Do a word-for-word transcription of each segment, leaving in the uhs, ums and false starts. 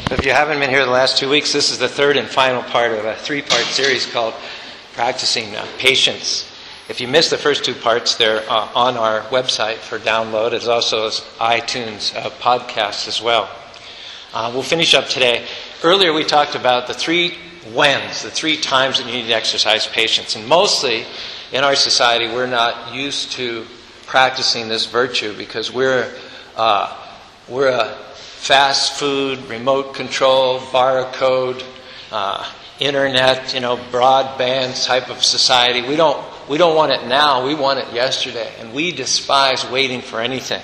If you haven't been here the last two weeks, this is the third and final part of a three-part series called Practicing uh, Patience. If you missed the first two parts, they're uh, on our website for download, as also as iTunes uh, podcasts as well. Uh, we'll finish up today. Earlier we talked about the three whens, the three times that you need to exercise patience. And mostly in our society, we're not used to practicing this virtue because we're uh, we're a fast food, remote control, barcode, uh, internet, you know, broadband type of society. We don't we don't want it now. We want it yesterday, and we despise waiting for anything.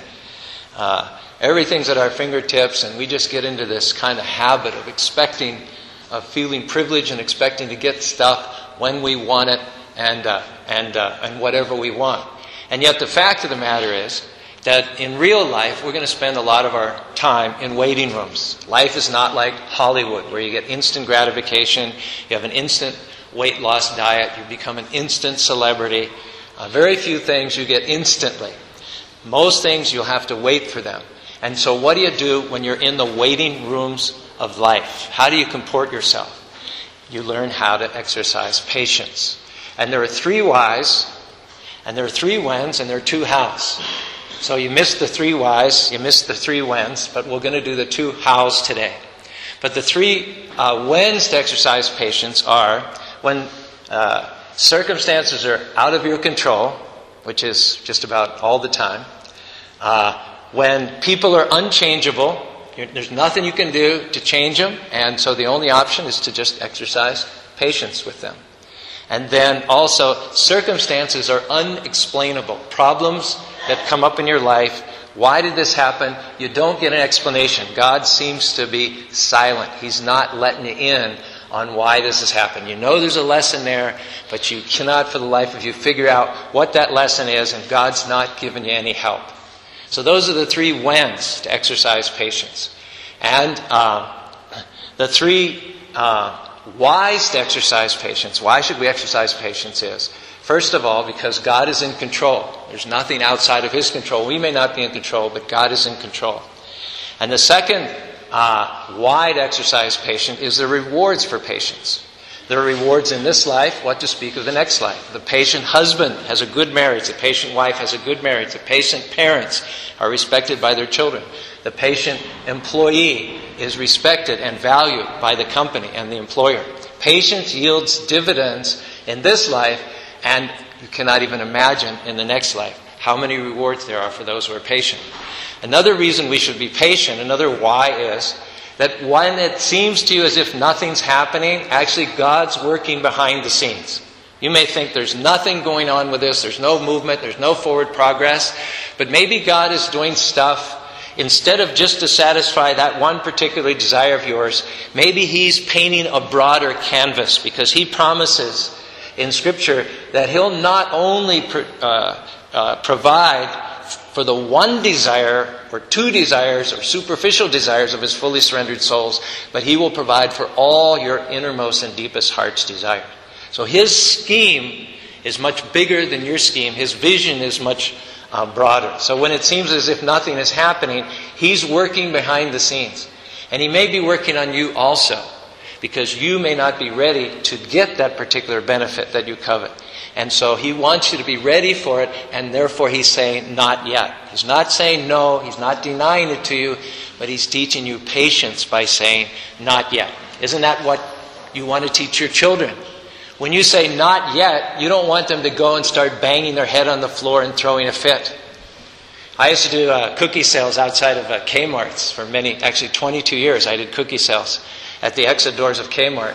Uh, everything's at our fingertips, and we just get into this kind of habit of expecting, of feeling privileged and expecting to get stuff when we want it and uh, and uh, and whatever we want. And yet, the fact of the matter is that in real life, we're going to spend a lot of our time in waiting rooms. Life is not like Hollywood, where you get instant gratification, you have an instant weight loss diet, you become an instant celebrity. Uh, very few things you get instantly. Most things you'll have to wait for them. And so what do you do when you're in the waiting rooms of life? How do you comport yourself? You learn how to exercise patience. And there are three whys, and there are three whens, and there are two hows. So you missed the three whys, you missed the three whens, but we're going to do the two hows today. But the three uh, whens to exercise patience are when uh, circumstances are out of your control, which is just about all the time. Uh, when people are unchangeable, there's nothing you can do to change them, and so the only option is to just exercise patience with them. And then also, circumstances are unexplainable. Problems that come up in your life. Why did this happen? You don't get an explanation. God seems to be silent. He's not letting you in on why this has happened. You know there's a lesson there, but you cannot for the life of you figure out what that lesson is, and God's not giving you any help. So those are the three whens to exercise patience. And uh, the three uh, whys to exercise patience. Why should we exercise patience is, first of all, because God is in control. There's nothing outside of His control. We may not be in control, but God is in control. And the second uh, why to exercise patience is the rewards for patience. There are rewards in this life, what to speak of the next life. The patient husband has a good marriage. The patient wife has a good marriage. The patient parents are respected by their children. The patient employee is respected and valued by the company and the employer. Patience yields dividends in this life, and you cannot even imagine in the next life how many rewards there are for those who are patient. Another reason we should be patient, another why is that when it seems to you as if nothing's happening, actually God's working behind the scenes. You may think there's nothing going on with this, there's no movement, there's no forward progress, but maybe God is doing stuff instead of just to satisfy that one particular desire of yours. Maybe He's painting a broader canvas, because He promises in Scripture that He'll not only pro- uh, uh, provide for the one desire or two desires or superficial desires of His fully surrendered souls, but He will provide for all your innermost and deepest heart's desire. So His scheme is much bigger than your scheme. His vision is much uh, broader. So when it seems as if nothing is happening, He's working behind the scenes. And He may be working on you also, because you may not be ready to get that particular benefit that you covet. And so He wants you to be ready for it, and therefore He's saying, not yet. He's not saying no, He's not denying it to you, but He's teaching you patience by saying, not yet. Isn't that what you want to teach your children? When you say not yet, you don't want them to go and start banging their head on the floor and throwing a fit. I used to do uh, cookie sales outside of uh, Kmart's for many, actually twenty-two years I did cookie sales at the exit doors of Kmart.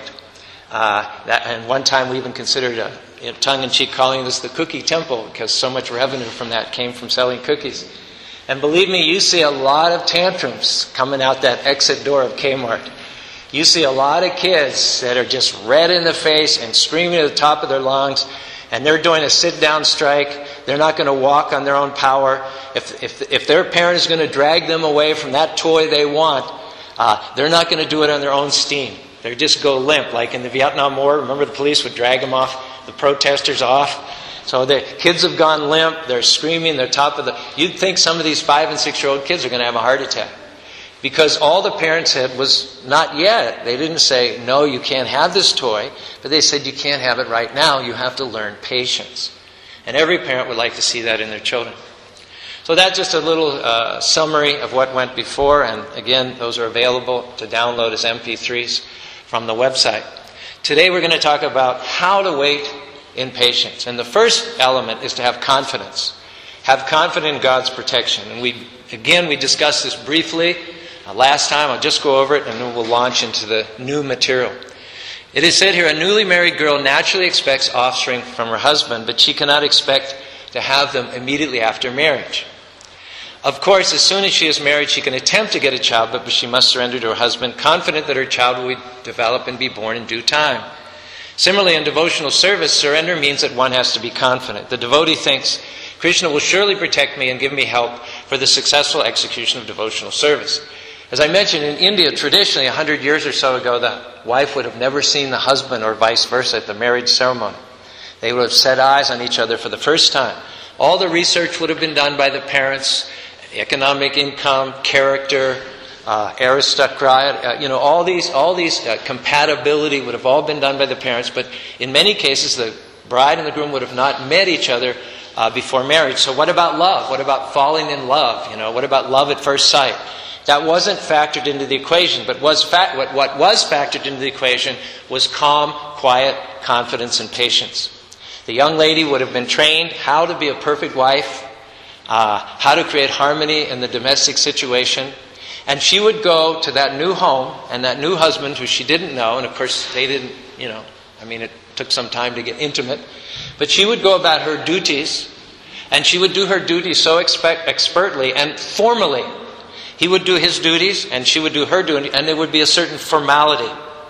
Uh, that, and one time we even considered a, a tongue-in-cheek calling this the cookie temple, because so much revenue from that came from selling cookies. And believe me, you see a lot of tantrums coming out that exit door of Kmart. You see a lot of kids that are just red in the face and screaming at the top of their lungs, and they're doing a sit-down strike. They're not going to walk on their own power. If, if, if their parent is going to drag them away from that toy they want, uh, they're not going to do it on their own steam. They just go limp, like in the Vietnam War. Remember, the police would drag them off, the protesters off. So the kids have gone limp. They're screaming. They're top of the... You'd think some of these five and six-year-old kids are going to have a heart attack. Because all the parents said was, not yet. They didn't say, no, you can't have this toy, but they said, you can't have it right now. You have to learn patience. And every parent would like to see that in their children. So that's just a little uh, summary of what went before, and again, those are available to download as M P threes from the website. Today we're going to talk about how to wait in patience. And the first element is to have confidence. Have confidence in God's protection. And we, again, we discussed this briefly uh, last time. I'll just go over it and then we'll launch into the new material. It is said here, a newly married girl naturally expects offspring from her husband, but she cannot expect to have them immediately after marriage. Of course, as soon as she is married, she can attempt to get a child, but she must surrender to her husband, confident that her child will develop and be born in due time. Similarly, in devotional service, surrender means that one has to be confident. The devotee thinks, Krishna will surely protect me and give me help for the successful execution of devotional service. As I mentioned, in India, traditionally, a hundred years or so ago, the wife would have never seen the husband or vice versa at the marriage ceremony. They would have set eyes on each other for the first time. All the research would have been done by the parents, economic income, character, uh, aristocrat, uh, you know, all these, all these uh, compatibility would have all been done by the parents. But in many cases, the bride and the groom would have not met each other uh, before marriage. So what about love? What about falling in love? You know, what about love at first sight? That wasn't factored into the equation. But was fa- what, what was factored into the equation was calm, quiet, confidence, and patience. The young lady would have been trained how to be a perfect wife, Uh, how to create harmony in the domestic situation. And she would go to that new home and that new husband who she didn't know, and of course they didn't, you know, I mean it took some time to get intimate, but she would go about her duties, and she would do her duties so expect, expertly and formally. He would do his duties and she would do her duties, and there would be a certain formality,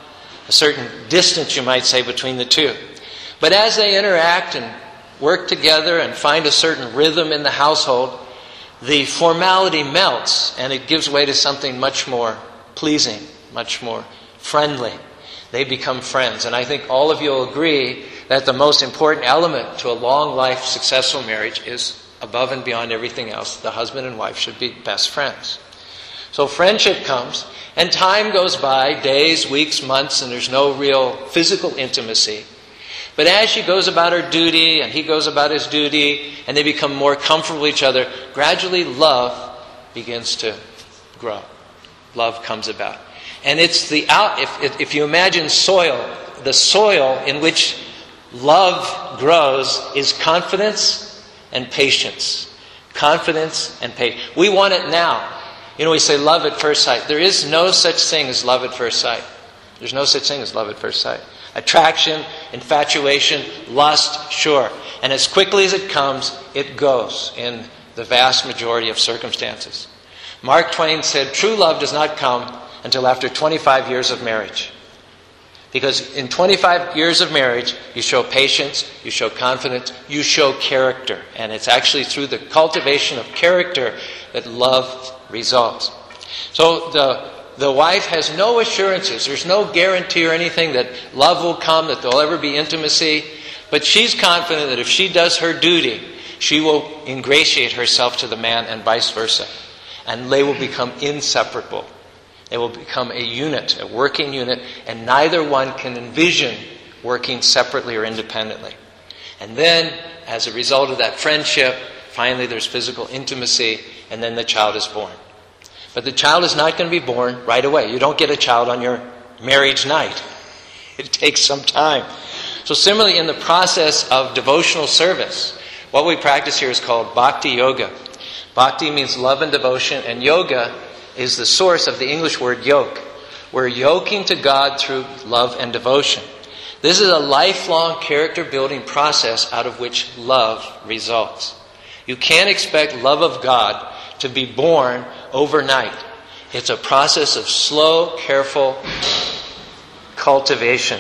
a certain distance, you might say, between the two. But as they interact and work together and find a certain rhythm in the household, the formality melts and it gives way to something much more pleasing, much more friendly. They become friends. And I think all of you will agree that the most important element to a long life, successful marriage is, above and beyond everything else, the husband and wife should be best friends. So friendship comes, and time goes by, days, weeks, months, and there's no real physical intimacy. But as she goes about her duty and he goes about his duty and they become more comfortable with each other, gradually love begins to grow. Love comes about. And it's the out, if, if you imagine soil, the soil in which love grows is confidence and patience. Confidence and patience. We want it now. You know, we say love at first sight. There is no such thing as love at first sight. There's no such thing as love at first sight. Attraction, infatuation, lust, sure. And as quickly as it comes, it goes in the vast majority of circumstances. Mark Twain said, true love does not come until after twenty-five years of marriage. Because in twenty-five years of marriage, you show patience, you show confidence, you show character. And it's actually through the cultivation of character that love results. So the The wife has no assurances. There's no guarantee or anything that love will come, that there'll ever be intimacy. But she's confident that if she does her duty, she will ingratiate herself to the man and vice versa. And they will become inseparable. They will become a unit, a working unit, and neither one can envision working separately or independently. And then, as a result of that friendship, finally there's physical intimacy, and then the child is born. But the child is not going to be born right away. You don't get a child on your marriage night. It takes some time. So similarly, in the process of devotional service, what we practice here is called Bhakti Yoga. Bhakti means love and devotion, and yoga is the source of the English word yoke. We're yoking to God through love and devotion. This is a lifelong character-building process out of which love results. You can't expect love of God to be born overnight. It's a process of slow, careful cultivation.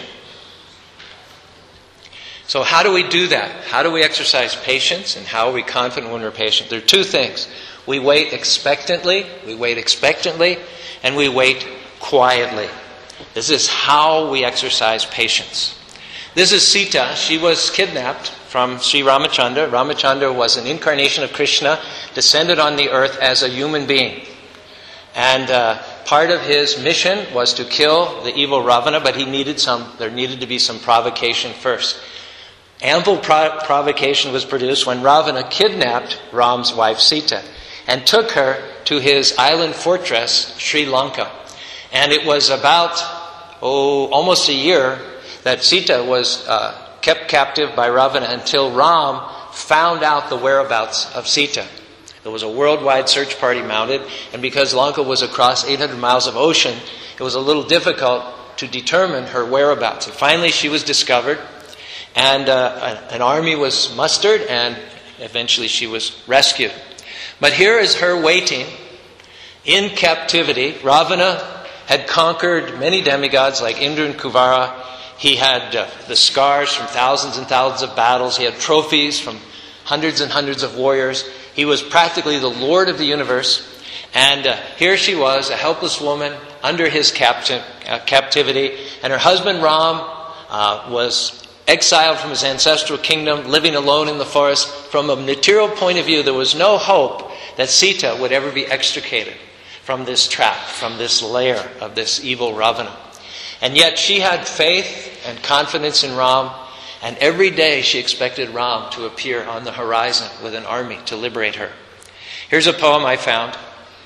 So how do we do that? How do we exercise patience, and how are we confident when we're patient? There are two things. We wait expectantly, we wait expectantly, and we wait quietly. This is how we exercise patience. This is Sita. She was kidnapped from Sri Ramachandra. Ramachandra was an incarnation of Krishna, descended on the earth as a human being. And uh, part of his mission was to kill the evil Ravana, but he needed some. There needed to be some provocation first. Ample pro- provocation was produced when Ravana kidnapped Ram's wife Sita and took her to his island fortress, Sri Lanka. And it was about, oh, almost a year that Sita was uh, kept captive by Ravana until Ram found out the whereabouts of Sita. There was a worldwide search party mounted, and because Lanka was across eight hundred miles of ocean, it was a little difficult to determine her whereabouts. And finally she was discovered, and uh, an army was mustered, and eventually she was rescued. But here is her waiting in captivity. Ravana had conquered many demigods like Indra and Kuvara. He had uh, the scars from thousands and thousands of battles. He had trophies from hundreds and hundreds of warriors. He was practically the Lord of the universe. And uh, here she was, a helpless woman under his capti- uh, captivity. And her husband Ram uh, was exiled from his ancestral kingdom, living alone in the forest. From a material point of view, there was no hope that Sita would ever be extricated from this trap, from this lair of this evil Ravana. And yet she had faith and confidence in Ram, and every day she expected Ram to appear on the horizon with an army to liberate her. Here's a poem I found.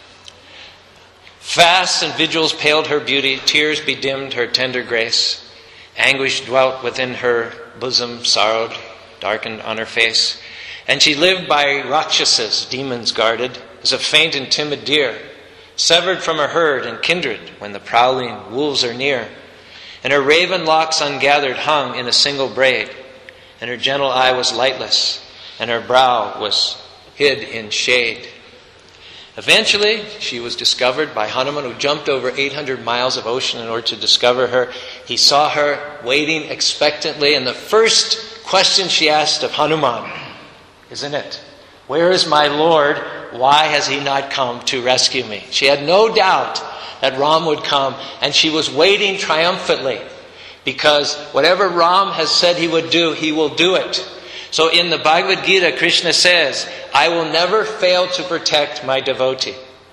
Fasts and vigils paled her beauty, tears bedimmed her tender grace. Anguish dwelt within her bosom, sorrowed, darkened on her face. And she lived by Rakshasas, demons guarded, as a faint and timid deer, severed from her herd and kindred when the prowling wolves are near. And her raven locks ungathered hung in a single braid, and her gentle eye was lightless, and her brow was hid in shade. Eventually, she was discovered by Hanuman, who jumped over eight hundred miles of ocean in order to discover her. He saw her waiting expectantly, and the first question she asked of Hanuman, isn't it? Where is my Lord? Why has he not come to rescue me? She had no doubt that Ram would come, and she was waiting triumphantly, because whatever Ram has said he would do, he will do it. So in the Bhagavad Gita, Krishna says, I will never fail to protect my devotee.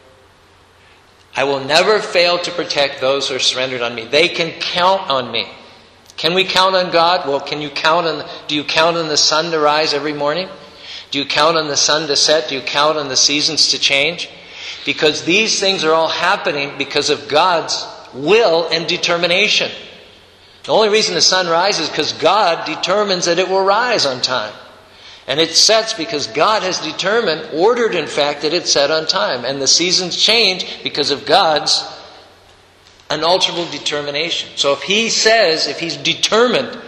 I will never fail to protect those who are surrendered on me. They can count on me. Can we count on God? Well, can you count on, do you count on the sun to rise every morning? Do you count on the sun to set? Do you count on the seasons to change? Because these things are all happening because of God's will and determination. The only reason the sun rises is because God determines that it will rise on time. And it sets because God has determined, ordered in fact, that it set on time. And the seasons change because of God's unalterable determination. So if He says, if He's determined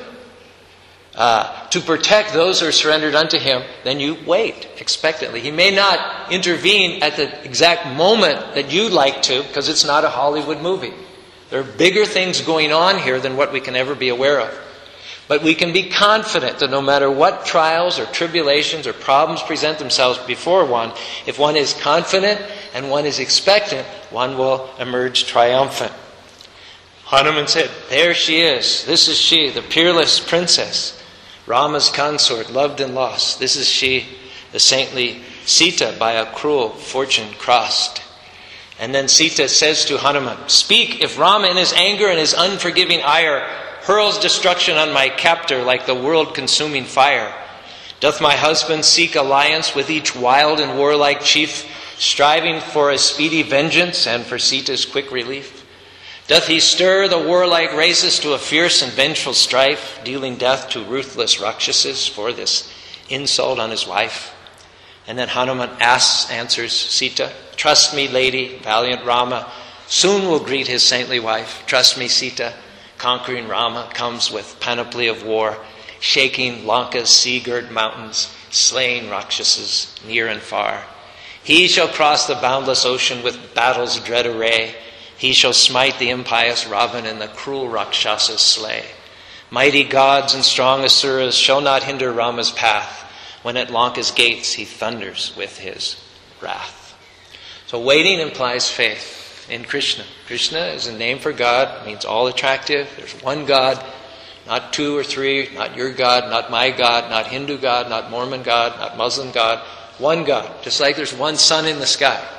uh, to protect those who are surrendered unto Him, then you wait expectantly. He may not intervene at the exact moment that you'd like to, because it's not a Hollywood movie. There are bigger things going on here than what we can ever be aware of. But we can be confident that no matter what trials or tribulations or problems present themselves before one, if one is confident and one is expectant, one will emerge triumphant. Hanuman said, there she is. This is she, the peerless princess, Rama's consort, loved and lost. This is she, the saintly Sita, by a cruel fortune crossed. And then Sita says to Hanuman, speak, if Rama in his anger and his unforgiving ire hurls destruction on my captor like the world-consuming fire, doth my husband seek alliance with each wild and warlike chief, striving for a speedy vengeance and for Sita's quick relief? Doth he stir the warlike races to a fierce and vengeful strife, dealing death to ruthless Rakshasas for this insult on his wife? And then Hanuman asks, answers Sita, trust me, lady, valiant Rama, soon will greet his saintly wife. Trust me, Sita, conquering Rama comes with panoply of war, shaking Lanka's sea-girt mountains, slaying Rakshasas near and far. He shall cross the boundless ocean with battle's dread array. He shall smite the impious Ravana and the cruel Rakshasas slay. Mighty gods and strong asuras shall not hinder Rama's path, when at Lanka's gates he thunders with his wrath. So waiting implies faith in Krishna. Krishna is a name for God, means all attractive. There's one God, not two or three, not your God, not my God, not Hindu God, not Mormon God, not Muslim God. One God, just like there's one sun in the sky.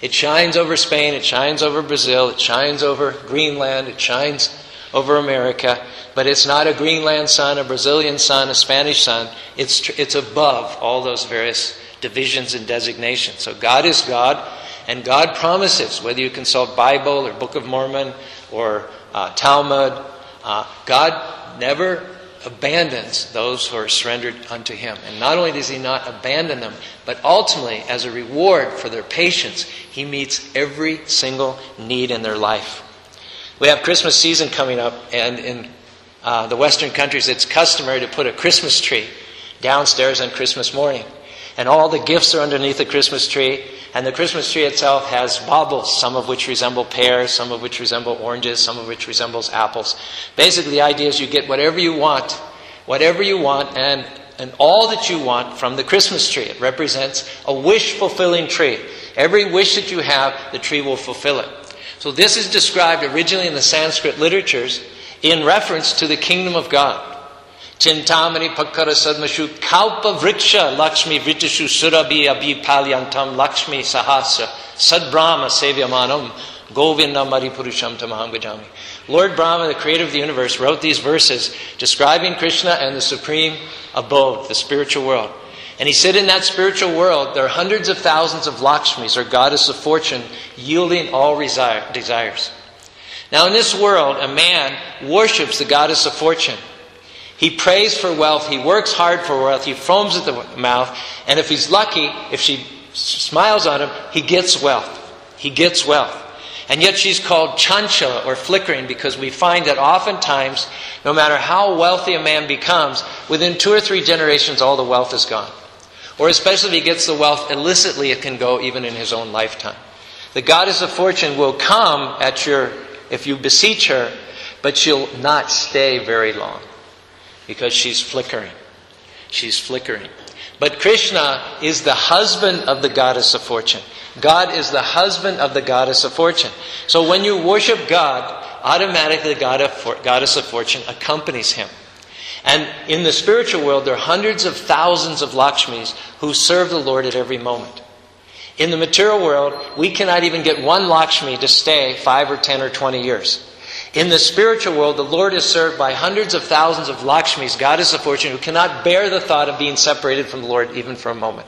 It shines over Spain, it shines over Brazil, it shines over Greenland, it shines over America, but it's not a Greenland sun, a Brazilian sun, a Spanish sun. It's, it's above all those various divisions and designations. So God is God, and God promises, whether you consult Bible or Book of Mormon or uh, Talmud, uh, God never abandons those who are surrendered unto Him. And not only does He not abandon them, but ultimately, as a reward for their patience, He meets every single need in their life. We have Christmas season coming up, and in uh, the Western countries, it's customary to put a Christmas tree downstairs on Christmas morning. And all the gifts are underneath the Christmas tree, and the Christmas tree itself has baubles, some of which resemble pears, some of which resemble oranges, some of which resembles apples. Basically, the idea is you get whatever you want, whatever you want, and, and all that you want from the Christmas tree. It represents a wish-fulfilling tree. Every wish that you have, the tree will fulfill it. So this is described originally in the Sanskrit literatures in reference to the kingdom of God. Chintamani pakkara sadmashu kalpa vriksha lakshmi vritishu surabhi abhi palyantam lakshmi sahasra sadbrahma sevyamanam govinda maripurusham tamaham gajami. Lord Brahma, the creator of the universe, wrote these verses describing Krishna and the supreme abode, the spiritual world. And he said in that spiritual world, there are hundreds of thousands of Lakshmis, or goddess of fortune, yielding all desires. Now in this world, a man worships the goddess of fortune. He prays for wealth, he works hard for wealth, he foams at the mouth, and if he's lucky, if she smiles on him, he gets wealth. He gets wealth. And yet she's called chanchala, or flickering, because we find that oftentimes, no matter how wealthy a man becomes, within two or three generations all the wealth is gone. Or especially if he gets the wealth illicitly, it can go even in his own lifetime. The goddess of fortune will come at your, if you beseech her, but she'll not stay very long, because she's flickering. She's flickering. But Krishna is the husband of the goddess of fortune. God is the husband of the goddess of fortune. So when you worship God, automatically the goddess of fortune accompanies Him. And in the spiritual world, there are hundreds of thousands of Lakshmis who serve the Lord at every moment. In the material world, we cannot even get one Lakshmi to stay five or ten or twenty years. In the spiritual world, the Lord is served by hundreds of thousands of Lakshmis, goddess of fortune, who cannot bear the thought of being separated from the Lord even for a moment.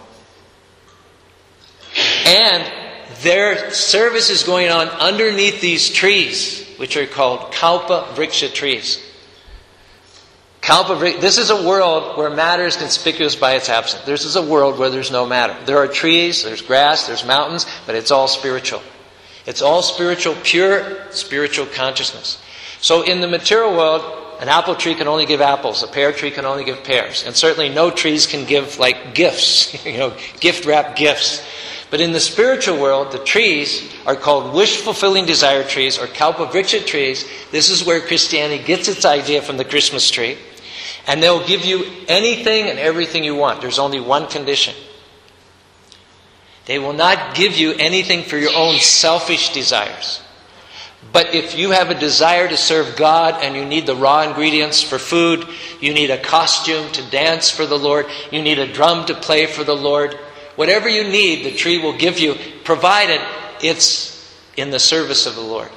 And their service is going on underneath these trees, which are called Kalpa Vriksha trees. Kalpa Vriksha, this is a world where matter is conspicuous by its absence. This is a world where there's no matter. There are trees, there's grass, there's mountains, but it's all spiritual. It's all spiritual, pure spiritual consciousness. So in the material world, an apple tree can only give apples. A pear tree can only give pears. And certainly no trees can give like gifts, you know, gift-wrapped gifts. But in the spiritual world, the trees are called wish-fulfilling desire trees or Kalpa-vriksha trees. This is where Christianity gets its idea from the Christmas tree. And they'll give you anything and everything you want. There's only one condition. They will not give you anything for your own selfish desires. But if you have a desire to serve God and you need the raw ingredients for food, you need a costume to dance for the Lord, you need a drum to play for the Lord, whatever you need, the tree will give you, provided it's in the service of the Lord.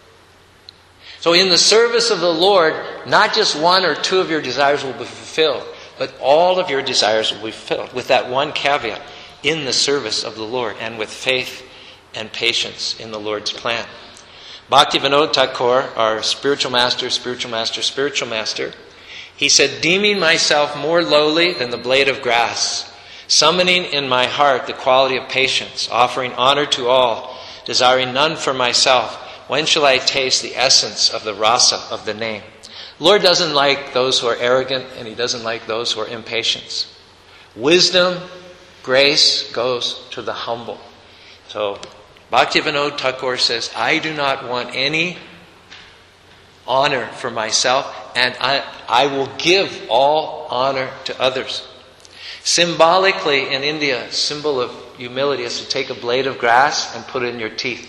So in the service of the Lord, not just one or two of your desires will be fulfilled, but all of your desires will be fulfilled, with that one caveat: in the service of the Lord and with faith and patience in the Lord's plan. Bhaktivinoda Thakur, our spiritual master, spiritual master, spiritual master, he said, "Deeming myself more lowly than the blade of grass, summoning in my heart the quality of patience, offering honor to all, desiring none for myself, when shall I taste the essence of the rasa of the name?" Lord doesn't like those who are arrogant, and He doesn't like those who are impatient. Wisdom, grace goes to the humble. So Bhaktivinoda Thakur says, I do not want any honor for myself, and I, I will give all honor to others. Symbolically, in India, a symbol of humility is to take a blade of grass and put it in your teeth.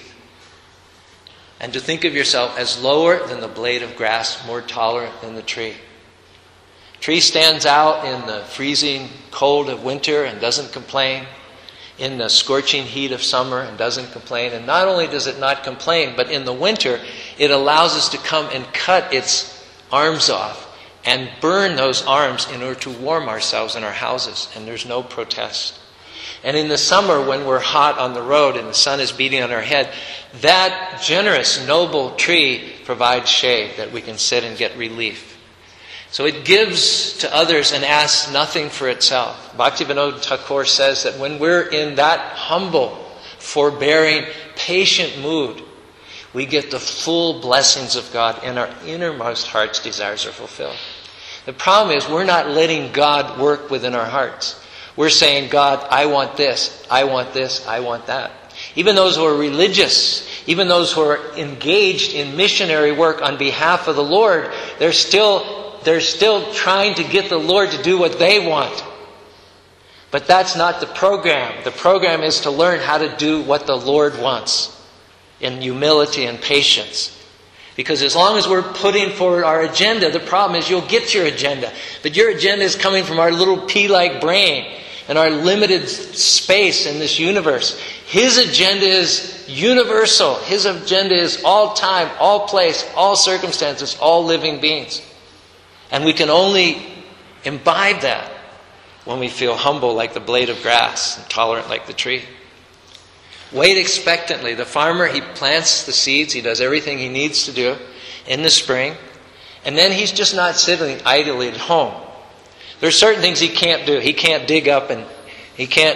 And to think of yourself as lower than the blade of grass, more tolerant than the tree. Tree stands out in the freezing cold of winter and doesn't complain. in the scorching heat of summer and doesn't complain. And not only does it not complain, but in the winter, it allows us to come and cut its arms off and burn those arms in order to warm ourselves in our houses. And there's no protest. And in the summer, when we're hot on the road and the sun is beating on our head, that generous, noble tree provides shade that we can sit and get relief. So it gives to others and asks nothing for itself. Bhaktivinoda Thakur says that when we're in that humble, forbearing, patient mood, we get the full blessings of God and our innermost heart's desires are fulfilled. The problem is we're not letting God work within our hearts. We're saying, God, I want this, I want this, I want that. Even those who are religious, even those who are engaged in missionary work on behalf of the Lord, they're still They're still trying to get the Lord to do what they want. But that's not the program. The program is to learn how to do what the Lord wants in humility and patience. Because as long as we're putting forward our agenda, the problem is you'll get your agenda. But your agenda is coming from our little pea-like brain and our limited space in this universe. His agenda is universal. His agenda is all time, all place, all circumstances, all living beings. And we can only imbibe that when we feel humble like the blade of grass and tolerant like the tree. Wait expectantly. The farmer, he plants the seeds. He does everything he needs to do in the spring. And then he's just not sitting idly at home. There's certain things he can't do. He can't dig up and he can't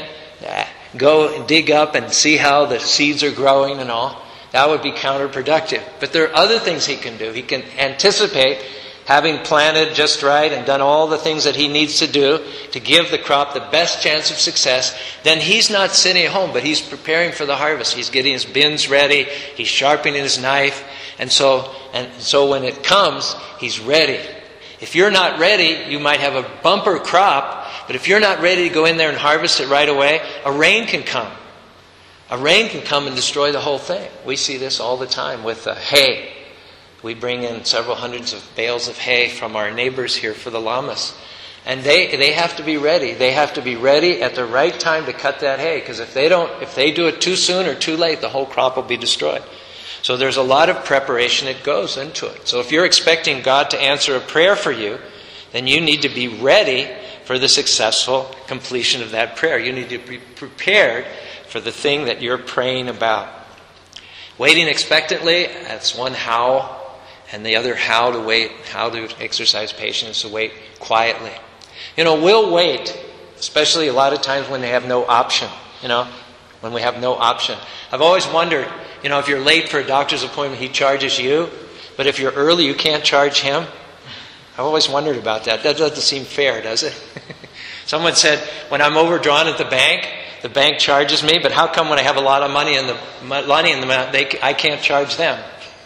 go and dig up and see how the seeds are growing and all. That would be counterproductive. But there are other things he can do. He can anticipate having planted just right and done all the things that he needs to do to give the crop the best chance of success. Then he's not sitting at home, but he's preparing for the harvest. He's getting his bins ready. He's sharpening his knife. And so, and so when it comes, he's ready. If you're not ready, you might have a bumper crop, but if you're not ready to go in there and harvest it right away, a rain can come. A rain can come and destroy the whole thing. We see this all the time with uh, hay. We bring in several hundreds of bales of hay from our neighbors here for the llamas. And they, they have to be ready. They have to be ready at the right time to cut that hay. Because if they don't, if they do it too soon or too late, the whole crop will be destroyed. So there's a lot of preparation that goes into it. So if you're expecting God to answer a prayer for you, then you need to be ready for the successful completion of that prayer. You need to be prepared for the thing that you're praying about. Waiting expectantly, that's one how. And the other how to wait, how to exercise patience, to wait quietly. You know, we'll wait, especially a lot of times when they have no option, you know, when we have no option. I've always wondered, you know, if you're late for a doctor's appointment, he charges you. But if you're early, you can't charge him. I've always wondered about that. That doesn't seem fair, does it? Someone said, when I'm overdrawn at the bank, the bank charges me, but how come when I have a lot of money in the money in the they, I can't charge them?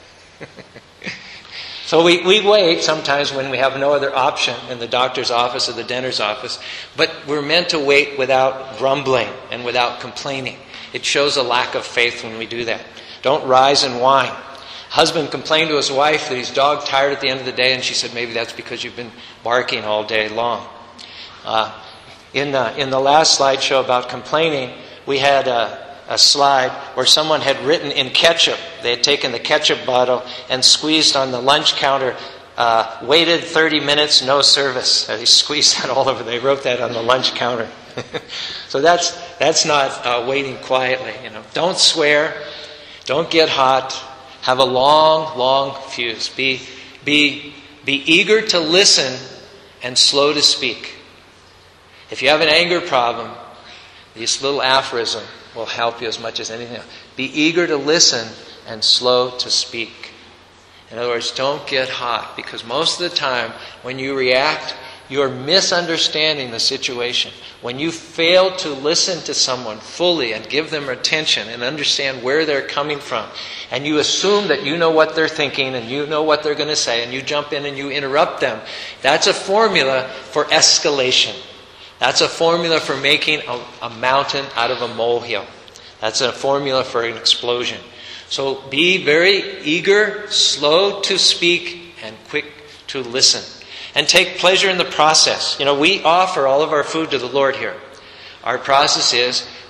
So we, we wait sometimes when we have no other option in the doctor's office or the dentist's office. But we're meant to wait without grumbling and without complaining. It shows a lack of faith when we do that. Don't rise and whine. Husband complained to his wife that his dog tired at the end of the day, and she said, maybe that's because you've been barking all day long. Uh, in, the, in the last slideshow about complaining, we had a... a slide where someone had written in ketchup. They had taken the ketchup bottle and squeezed on the lunch counter, uh, waited thirty minutes, no service. They squeezed that all over. They wrote that on the lunch counter. So that's that's not uh, waiting quietly. You know, don't swear, don't get hot. Have a long, long fuse. Be be be eager to listen and slow to speak. If you have an anger problem, this little aphorism will help you as much as anything else. Be eager to listen and slow to speak. In other words, don't get hot, because most of the time when you react, you're misunderstanding the situation. When you fail to listen to someone fully and give them attention and understand where they're coming from, and you assume that you know what they're thinking and you know what they're going to say, and you jump in and you interrupt them, that's a formula for escalation. That's a formula for making a, a mountain out of a molehill. That's a formula for an explosion. So be very eager, slow to speak, and quick to listen. And take pleasure in the process. You know, we offer all of our food to the Lord here. Our process is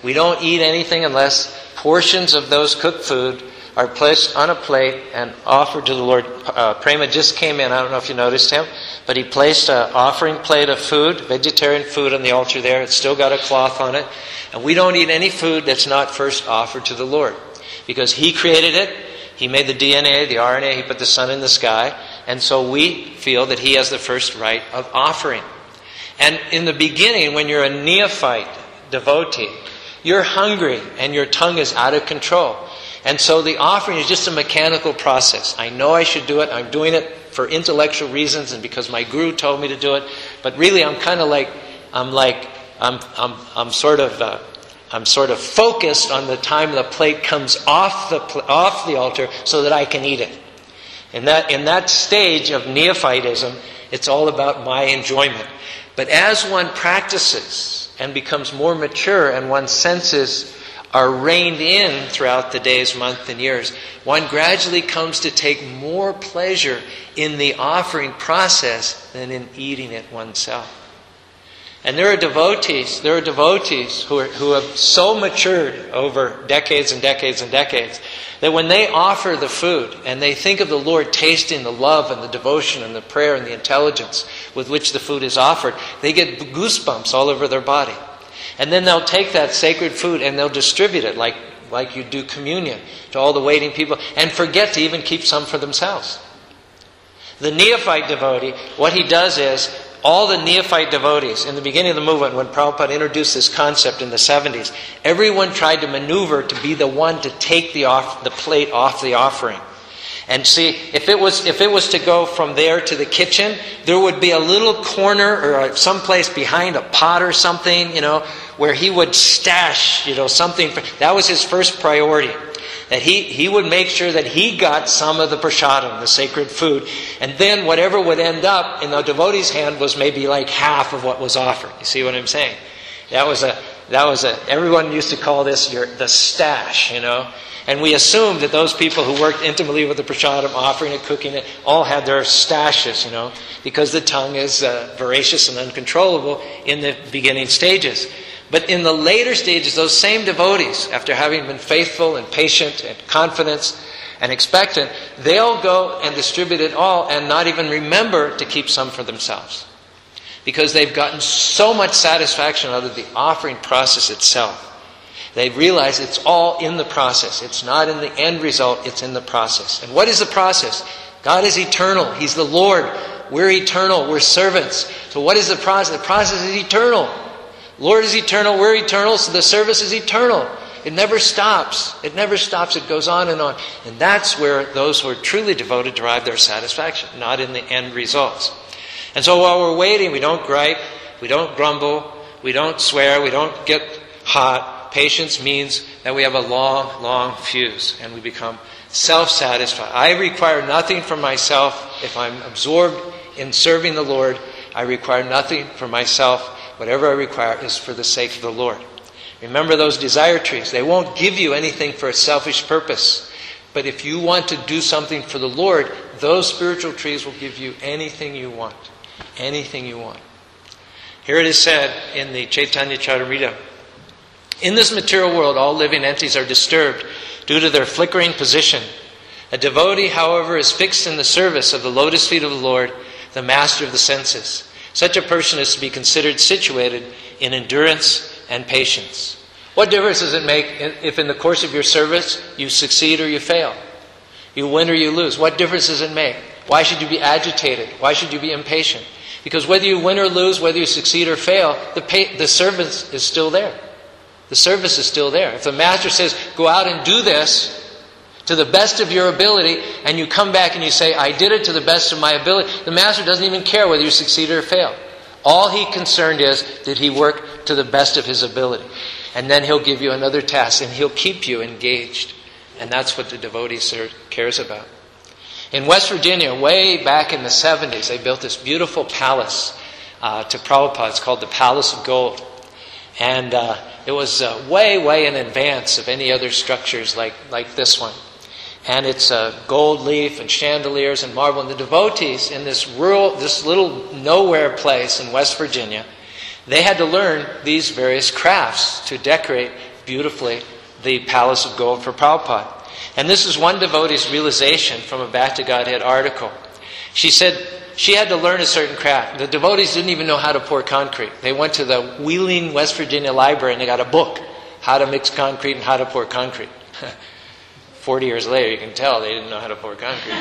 We don't eat anything unless portions of those cooked food are placed on a plate and offered to the Lord. Uh, Prema just came in. I don't know if you noticed him, but he placed an offering plate of food, vegetarian food, on the altar there. It's still got a cloth on it. And we don't eat any food that's not first offered to the Lord, because He created it. He made the D N A, the R N A. He put the sun in the sky. And so we feel that He has the first right of offering. And in the beginning, when you're a neophyte devotee, you're hungry and your tongue is out of control. And so the offering is just a mechanical process. I know I should do it. I'm doing it for intellectual reasons and because my guru told me to do it. But really, I'm kind of like, I'm like, I'm, I'm, I'm sort of, uh, I'm sort of focused on the time the plate comes off the pl- off the altar so that I can eat it. In that in that stage of neophytism, it's all about my enjoyment. But as one practices and becomes more mature, and one's senses are reined in throughout the days, months, and years, one gradually comes to take more pleasure in the offering process than in eating it oneself. And there are devotees, there are devotees who are, who have so matured over decades and decades and decades that when they offer the food and they think of the Lord tasting the love and the devotion and the prayer and the intelligence with which the food is offered, they get goosebumps all over their body. And then they'll take that sacred food and they'll distribute it like, like you do communion to all the waiting people, and forget to even keep some for themselves. The neophyte devotee, what he does is, all the neophyte devotees, in the beginning of the movement, when Prabhupada introduced this concept in the seventies, everyone tried to maneuver to be the one to take the off, the plate off the offering. And see, if it was if it was to go from there to the kitchen, there would be a little corner or someplace behind a pot or something, you know, where he would stash, you know, something. For, that was his first priority. That he, he would make sure that he got some of the prasadam, the sacred food. And then whatever would end up in the devotee's hand was maybe like half of what was offered. You see what I'm saying? That was a, that was a, everyone used to call this your, the stash, you know. And we assumed that those people who worked intimately with the prasadam, offering it, cooking it, all had their stashes, you know, because the tongue is uh, voracious and uncontrollable in the beginning stages. But in the later stages, those same devotees, after having been faithful and patient and confident and expectant, they'll go and distribute it all and not even remember to keep some for themselves. Because they've gotten so much satisfaction out of the offering process itself. They realize it's all in the process. It's not in the end result, it's in the process. And what is the process? God is eternal. He's the Lord. We're eternal. We're servants. So what is the process? The process is eternal. Lord is eternal, we're eternal, so the service is eternal. It never stops. It never stops. It goes on and on. And that's where those who are truly devoted derive their satisfaction, not in the end results. And so while we're waiting, we don't gripe, we don't grumble, we don't swear, we don't get hot. Patience means that we have a long, long fuse and we become self-satisfied. I require nothing from myself. If I'm absorbed in serving the Lord, I require nothing from myself. Whatever I require is for the sake of the Lord. Remember those desire trees. They won't give you anything for a selfish purpose. But if you want to do something for the Lord, those spiritual trees will give you anything you want. Anything you want. Here it is said in the Chaitanya Charitamrita. In this material world, all living entities are disturbed due to their flickering position. A devotee, however, is fixed in the service of the lotus feet of the Lord, the master of the senses. Such a person is to be considered situated in endurance and patience. What difference does it make if in the course of your service you succeed or you fail? You win or you lose? What difference does it make? Why should you be agitated? Why should you be impatient? Because whether you win or lose, whether you succeed or fail, the, pay, the service is still there. The service is still there. If the master says, go out and do this to the best of your ability, and you come back and you say, I did it to the best of my ability, the master doesn't even care whether you succeed or fail. All he concerned is, did he work to the best of his ability? And then he'll give you another task, and he'll keep you engaged. And that's what the devotee cares about. In West Virginia, way back in the seventies, they built this beautiful palace uh, to Prabhupada. It's called the Palace of Gold. And uh, it was uh, way, way in advance of any other structures like, like this one. And it's uh, gold leaf and chandeliers and marble. And the devotees in this rural, this little nowhere place in West Virginia, they had to learn these various crafts to decorate beautifully the Palace of Gold for Prabhupada. And this is one devotee's realization from a Back to Godhead article. She said she had to learn a certain craft. The devotees didn't even know how to pour concrete. They went to the Wheeling, West Virginia library and they got a book, How to Mix Concrete and How to Pour Concrete. Forty years later, you can tell they didn't know how to pour concrete.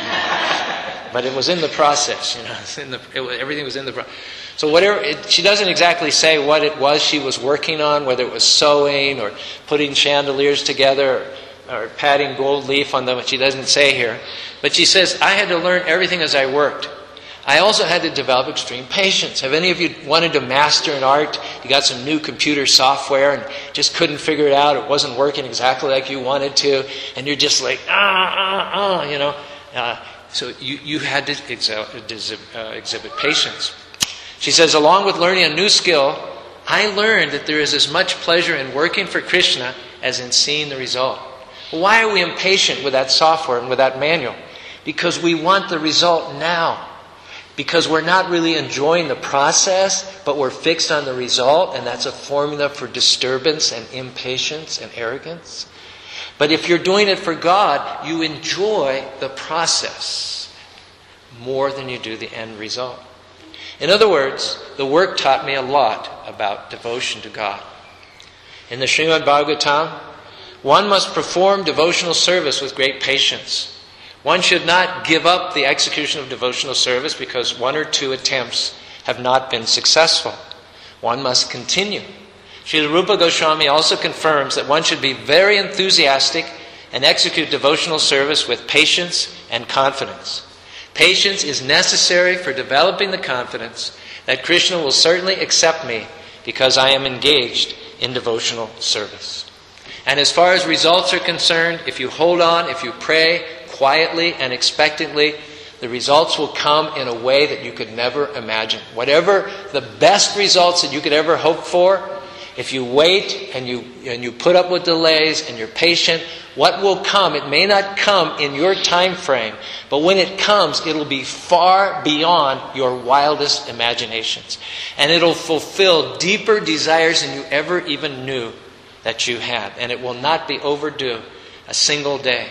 But it was in the process, you know. It's in the, it was, everything was in the process. So whatever, it, she doesn't exactly say what it was she was working on, whether it was sewing or putting chandeliers together or, or patting gold leaf on them. She doesn't say here. But she says, I had to learn everything as I worked. I also had to develop extreme patience. Have any of you wanted to master an art? You got some new computer software and just couldn't figure it out. It wasn't working exactly like you wanted to. And you're just like, ah, ah, ah, you know. Uh, so you, you had to exhibit, uh, exhibit patience. She says, along with learning a new skill, I learned that there is as much pleasure in working for Krishna as in seeing the result. Why are we impatient with that software and with that manual? Because we want the result now. Because we're not really enjoying the process, but we're fixed on the result, and that's a formula for disturbance and impatience and arrogance. But if you're doing it for God, you enjoy the process more than you do the end result. In other words, the work taught me a lot about devotion to God. In the Srimad Bhagavatam, one must perform devotional service with great patience. One should not give up the execution of devotional service because one or two attempts have not been successful. One must continue. Srila Rupa Goswami also confirms that one should be very enthusiastic and execute devotional service with patience and confidence. Patience is necessary for developing the confidence that Krishna will certainly accept me because I am engaged in devotional service. And as far as results are concerned, if you hold on, if you pray quietly and expectantly, the results will come in a way that you could never imagine. Whatever the best results that you could ever hope for, if you wait and you and you put up with delays and you're patient, what will come, it may not come in your time frame, but when it comes, it'll be far beyond your wildest imaginations. And it'll fulfill deeper desires than you ever even knew that you had. And it will not be overdue a single day.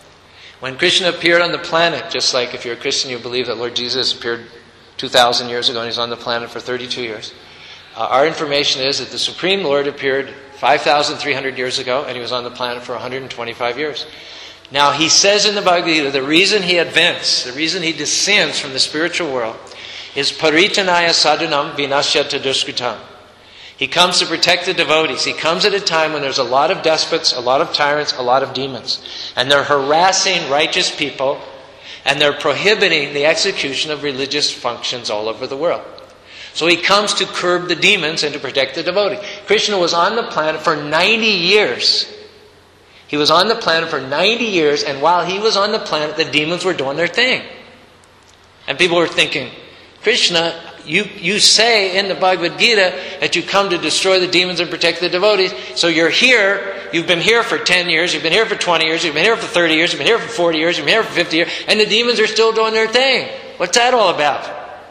When Krishna appeared on the planet, just like if you're a Christian, you believe that Lord Jesus appeared two thousand years ago and He's on the planet for thirty-two years. Uh, our information is that the Supreme Lord appeared five thousand three hundred years ago and He was on the planet for one hundred twenty-five years. Now, He says in the Bhagavad Gita, the reason He advents, the reason He descends from the spiritual world is paritanaya sadhanam vinasyata duskritam. He comes to protect the devotees. He comes at a time when there's a lot of despots, a lot of tyrants, a lot of demons. And they're harassing righteous people, and they're prohibiting the execution of religious functions all over the world. So He comes to curb the demons and to protect the devotees. Krishna was on the planet for ninety years. He was on the planet for ninety years, and while He was on the planet, the demons were doing their thing. And people were thinking, Krishna, You, you say in the Bhagavad Gita that you come to destroy the demons and protect the devotees. So you're here, you've been here for ten years, you've been here for twenty years, you've been here for thirty years, you've been here for forty years, you've been here for fifty years, and the demons are still doing their thing. What's that all about?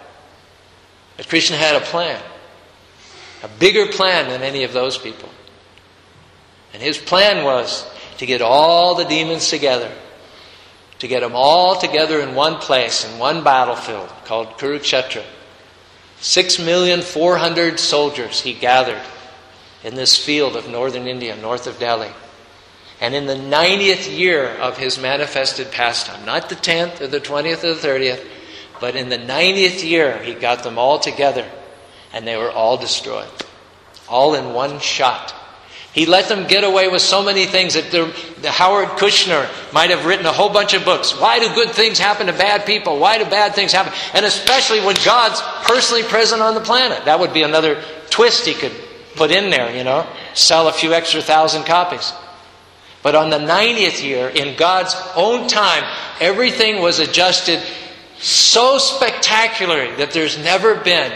But Krishna had a plan. A bigger plan than any of those people. And His plan was to get all the demons together. To get them all together in one place, in one battlefield called Kurukshetra. Six million four hundred soldiers He gathered in this field of northern India, north of Delhi. And in the ninetieth year of His manifested pastime, not the tenth or the twentieth or the thirtieth, but in the ninetieth year, He got them all together and they were all destroyed. All in one shot. He let them get away with so many things that the, the Howard Kushner might have written a whole bunch of books. Why do good things happen to bad people? Why do bad things happen? And especially when God's personally present on the planet. That would be another twist he could put in there, you know. Sell a few extra thousand copies. But on the ninetieth year, in God's own time, everything was adjusted so spectacularly that there's never been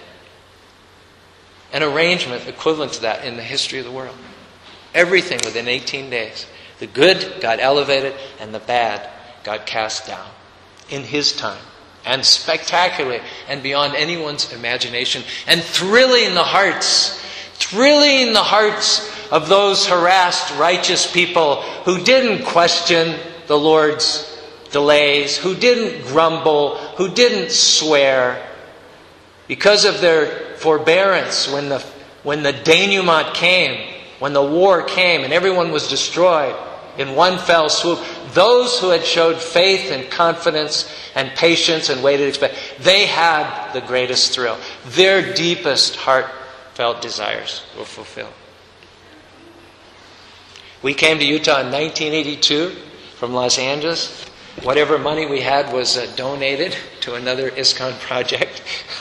an arrangement equivalent to that in the history of the world. Everything within eighteen days. The good got elevated and the bad got cast down in His time. And spectacularly and beyond anyone's imagination. And thrilling the hearts, thrilling the hearts of those harassed righteous people who didn't question the Lord's delays, who didn't grumble, who didn't swear. Because of their forbearance when the, when the denouement came, when the war came and everyone was destroyed in one fell swoop, those who had showed faith and confidence and patience and waited expect, they had the greatest thrill. Their deepest heartfelt desires were fulfilled. We came to Utah in nineteen eighty-two from Los Angeles. Whatever money we had was uh, donated to another ISKCON project.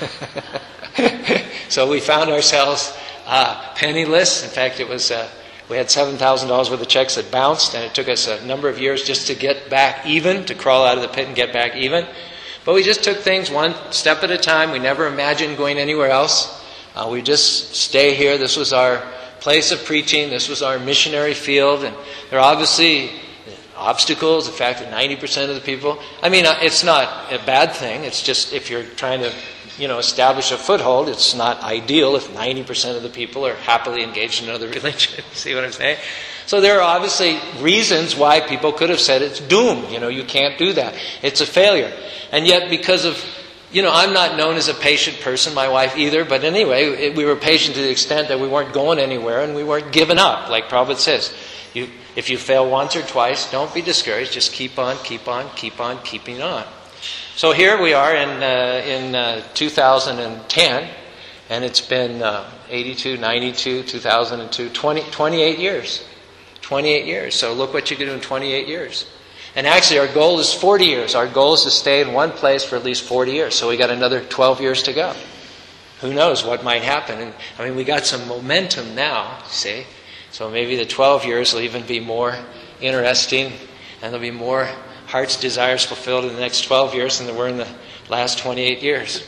So we found ourselves uh, penniless. In fact, it was uh, we had seven thousand dollars worth of checks that bounced, and it took us a number of years just to get back even, to crawl out of the pit and get back even. But we just took things one step at a time. We never imagined going anywhere else. Uh, we just stay here. This was our place of preaching. This was our missionary field. And there are obviously obstacles, the fact that ninety percent of the people, I mean, it's not a bad thing. It's just if you're trying to, you know, establish a foothold, it's not ideal if ninety percent of the people are happily engaged in another religion. See what I'm saying? So there are obviously reasons why people could have said it's doomed. You know, you can't do that. It's a failure. And yet because of, you know, I'm not known as a patient person, my wife either, but anyway, it, we were patient to the extent that we weren't going anywhere and we weren't giving up, like Prabhupada says. You, if you fail once or twice, don't be discouraged. Just keep on, keep on, keep on, keeping on. So here we are in uh, in uh, two thousand ten, and it's been uh, eighty-two, ninety-two, two thousand two, twenty, twenty-eight years. twenty-eight years. So look what you can do in twenty-eight years. And actually our goal is forty years. Our goal is to stay in one place for at least forty years. So we got another twelve years to go. Who knows what might happen. And I mean, we got some momentum now, see. So maybe the twelve years will even be more interesting, and there'll be more heart's desires fulfilled in the next twelve years than there were in the last twenty-eight years.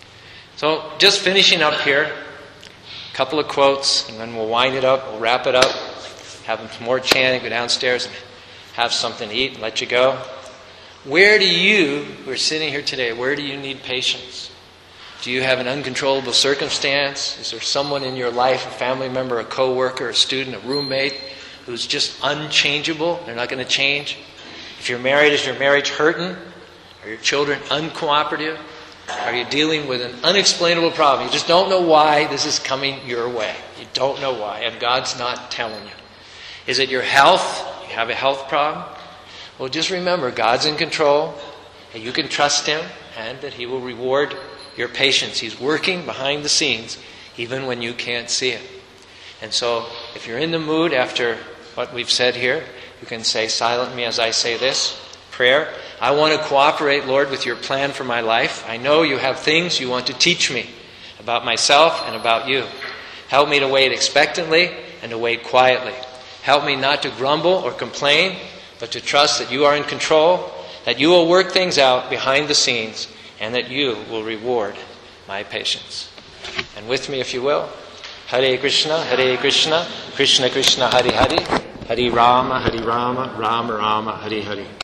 So just finishing up here, a couple of quotes, and then we'll wind it up, we'll wrap it up, have some more chanting, go downstairs and have something to eat and let you go. Where do you, who are sitting here today, where do you need patience? Do you have an uncontrollable circumstance? Is there someone in your life, a family member, a co-worker, a student, a roommate, who's just unchangeable? They're not going to change. If you're married, is your marriage hurting? Are your children uncooperative? Are you dealing with an unexplainable problem? You just don't know why this is coming your way. You don't know why, and God's not telling you. Is it your health? You have a health problem? Well, just remember, God's in control, and you can trust Him, and that He will reward your patience. He's working behind the scenes, even when you can't see it. And so, if you're in the mood after what we've said here, you can say, silent me as I say this prayer. I want to cooperate, Lord, with your plan for my life. I know you have things you want to teach me about myself and about you. Help me to wait expectantly and to wait quietly. Help me not to grumble or complain, but to trust that you are in control, that you will work things out behind the scenes, and that you will reward my patience. And with me, if you will, Hare Krishna, Hare Krishna, Krishna Krishna, Hare Hare, Hare Rama, Hare Rama, Rama Rama, Hare Hare.